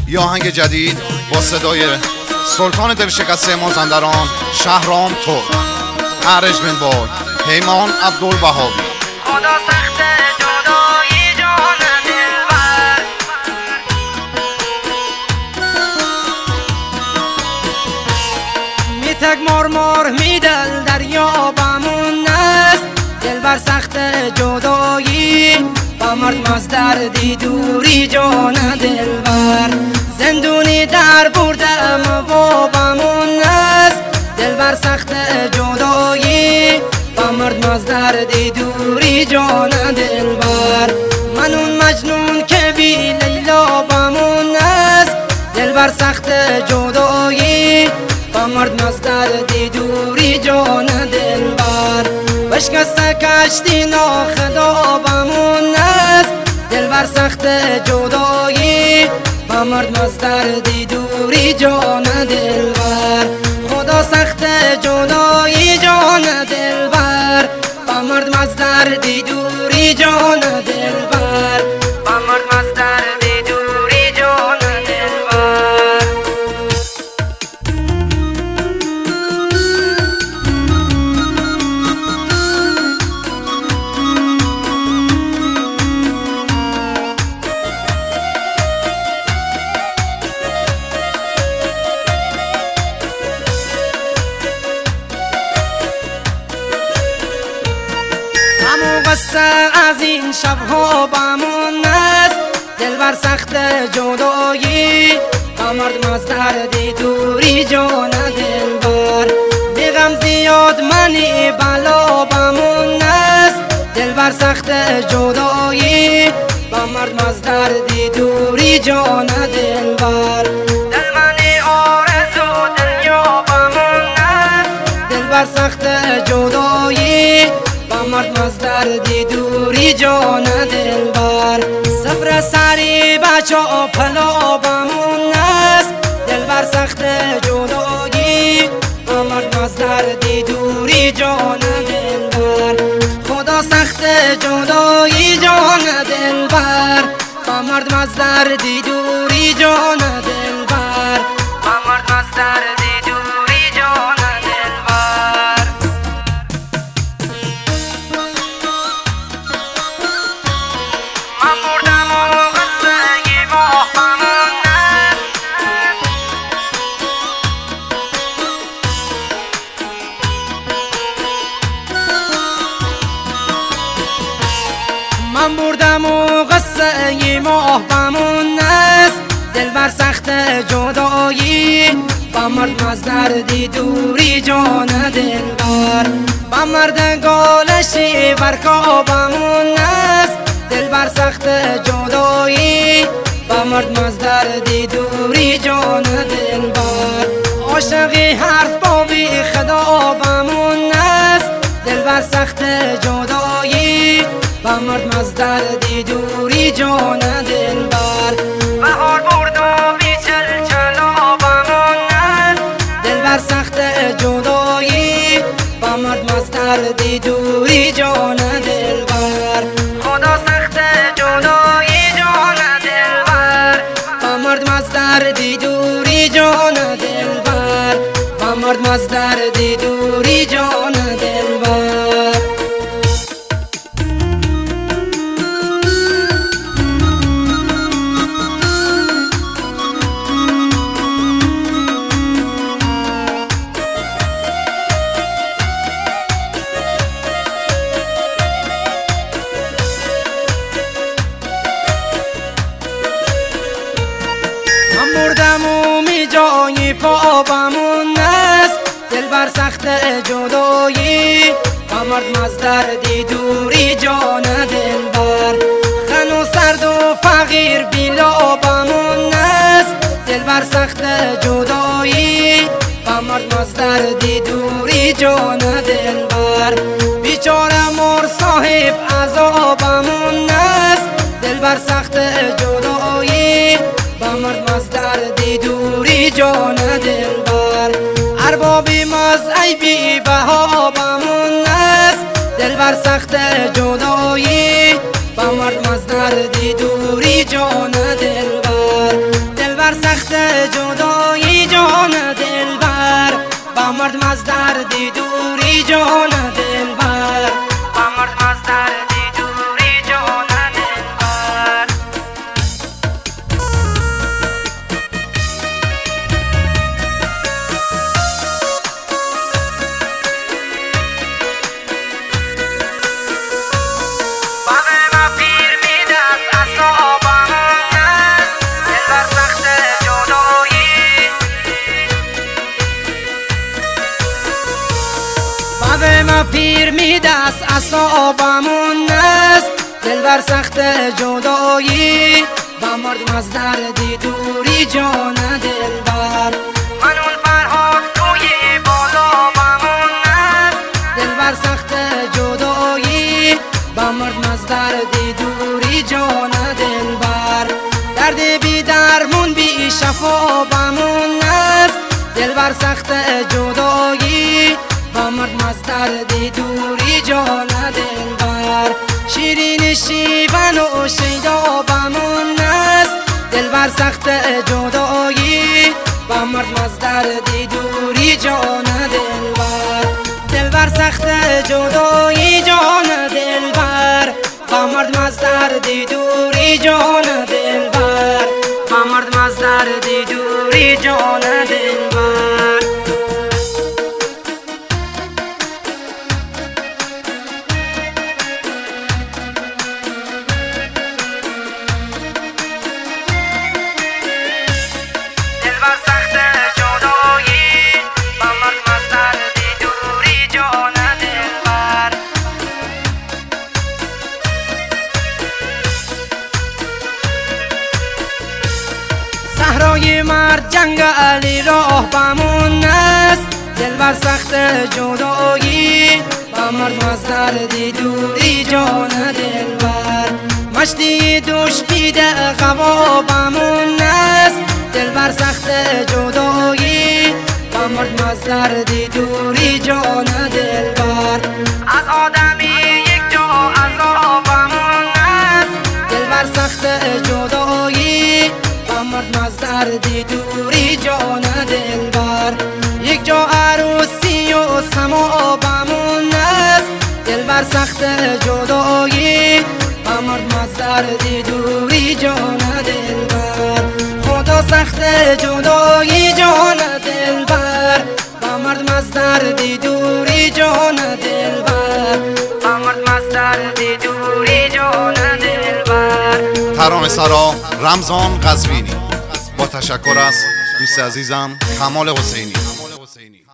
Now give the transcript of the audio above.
یه آهنگ جدید با صدای سلطان دلشکسته مازندران شهرام ترک، ارنجمنت با پیمان عبدالوهابی. خدا سخت جدایی جان دلبر، میتک مار میدل دریا بمون است. دلبر سخت جدایی با مرد مست دردی دوری جان دلبر. زندونی در بردم و بمون است. دلبر سخت جدایی با مرد مست دردی دوری جان دلبر. من اون مجنون که بی لیلا بمون است. دلبر سخت جدایی با مرد مست دردی دوری جان دلبر. بشکست کشتی ناخدا بمون است. دلبر سخت جدایی با مرد مست دردی دوری جان دلبر. خدا سخت جدایی جان دلبر با مرد مست دردی دوری جان دلبر. با مرد مست دردی دوری جان دلبر. قصه از این شبها بمون است. دلبر سخت جدایی با مرد مست دردی دوری جان دلبر. بیغم زیاد منی بلا بمون است. دلبر سخت جدایی با مرد مست دردی دوری جان دلبر. دل منی آرزو دنیا بمون است. دلبر سخت جدایی با مرد مست دردی دوری جان دلبر. سفر سری بچه پلا بمون است. دلبر سخت جدایی با مرد مست دردی دوری جان دلبر. خدا سخت جدایی جان دلبر با مرد مست دردی دوری جان دلبر. با مرد مست دردی دوری جان دلبر. من بردم و قصه ماه بمون است. من بردم و قصه ماه بمون است. دلبر سخت جدایی با مرد مست دردی دوری جان دلبر. با مرد گالشی برکا بمون است. دلبر سخت جدایی با مرد مست دردی دوری جان دلبر. عاشقی حرف با بی خدا بمون است. دلبر سخت جدایی با مرد مست دردی دوری جان دلبر. بهار برد و بی چلچلا بمون است. دلبر سخت جدایی با مرد مست دردی دوری جان دلبر. خدا سخت جدایی جان دلبر با مرد مست دردی دوری جان دلبر. با مرد مست دردی دوری جان دلبر. مردم و می جای پا بمون است. دلبر سخت جدایی با مرد مست دردی دوری جان دلبر. خن و سرد و فقیر بیلا بمون است. دلبر سخت جدایی با مرد مست دردی دوری جان دلبر. بیچاره مر صاحب عذاب بمون است. دلبر سخت جدایی با مرد مست دردی دوری جان دلبر. اربابی مست ای بی بها بمون است. دلبر سخت جدایی با مرد مست دردی دوری جان دلبر. دلبر دردی دوری جان دلبر با مرد از دردی دوری جان دلبر ما پیر میده از اصابمون است دلبر سخت جدایی با مرد از دردی دوری جان دلبر من اون فرهاد روی بالا بمون است دلبر سخت جدایی با مرد از دردی دوری جان دلبر درد بی درمون بی شفا بمون است دلبر سخت جدایی با مرد از دردی دوری جان دلبر شیرین شیون و شیدا بمون است دلبر سخت جدایی با مرد از دردی دوری جان دلبر دلبر سخت جدایی جان دلبر با مرد از دردی دوری جان دلبر با مرد از دردی دوری جان دلبر صحرای مرد جنگ علی راه بمون است دلبر سخت جدایی با مرد از دردی دوری جان دلبر مشتی دوش بیده قوا بمون است دلبر سخت جدایی با مرد از دردی دوری جان دلبر از آدمی یک جا عذابمون است دلبر سخت جدایی مرد از دردی دوری جان دلبر یک جا عروسی و سما بمون است دلبر سخت جدایی با مرد از دردی دوری جان دلبر خدا سخت جدایی جان دلبر با مرد از دردی دوری جان دلبر با مرد از دردی دوری جان دلبر ترانه سرا رمضان قزوینی با تشکر از دوست عزیزم کمال حسینی.